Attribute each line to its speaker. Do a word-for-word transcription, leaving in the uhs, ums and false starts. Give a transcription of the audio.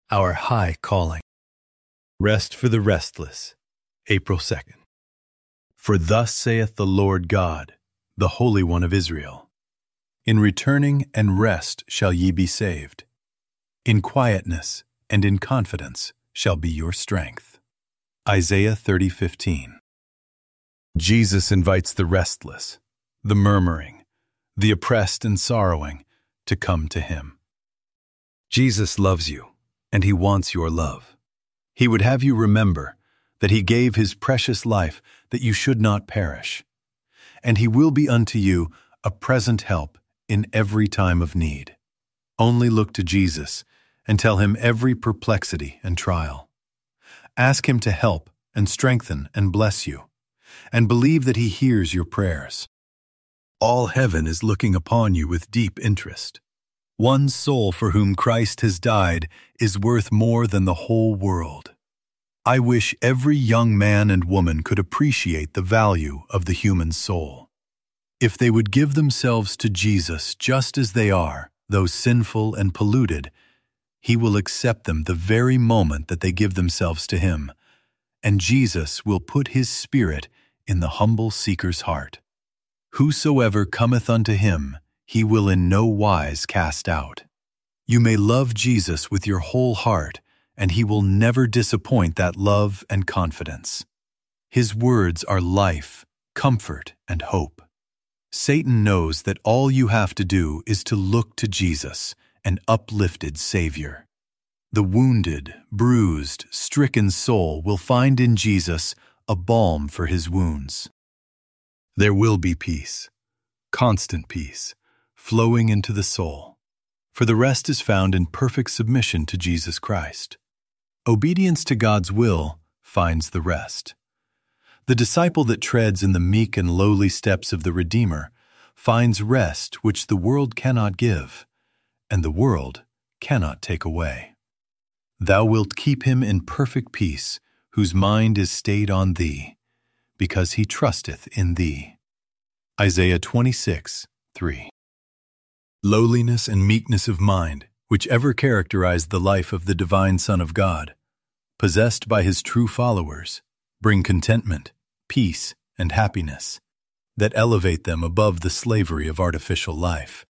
Speaker 1: Our High Calling. Rest for the restless, April second. For thus saith the Lord God, the Holy One of Israel, in returning and rest shall ye be saved. In quietness and in confidence shall be your strength. Isaiah thirty fifteen. Jesus invites the restless, the murmuring, the oppressed and sorrowing to come to Him. Jesus loves you, and He wants your love. He would have you remember that He gave His precious life that you should not perish, and He will be unto you a present help in every time of need. Only look to Jesus and tell Him every perplexity and trial. Ask Him to help and strengthen and bless you, and believe that He hears your prayers. All heaven is looking upon you with deep interest. One soul for whom Christ has died is worth more than the whole world. I wish every young man and woman could appreciate the value of the human soul. If they would give themselves to Jesus just as they are, though sinful and polluted, He will accept them the very moment that they give themselves to Him, and Jesus will put His Spirit in the humble seeker's heart. Whosoever cometh unto Him, He will in no wise cast out. You may love Jesus with your whole heart, and He will never disappoint that love and confidence. His words are life, comfort, and hope. Satan knows that all you have to do is to look to Jesus, an uplifted Savior. The wounded, bruised, stricken soul will find in Jesus a balm for his wounds. There will be peace, constant peace, flowing into the soul, for the rest is found in perfect submission to Jesus Christ. Obedience to God's will finds the rest. The disciple that treads in the meek and lowly steps of the Redeemer finds rest which the world cannot give, and the world cannot take away. Thou wilt keep him in perfect peace, whose mind is stayed on Thee, because he trusteth in Thee. Isaiah twenty-six, three. Lowliness and meekness of mind, which ever characterized the life of the divine Son of God, possessed by His true followers, bring contentment, peace, and happiness that elevate them above the slavery of artificial life.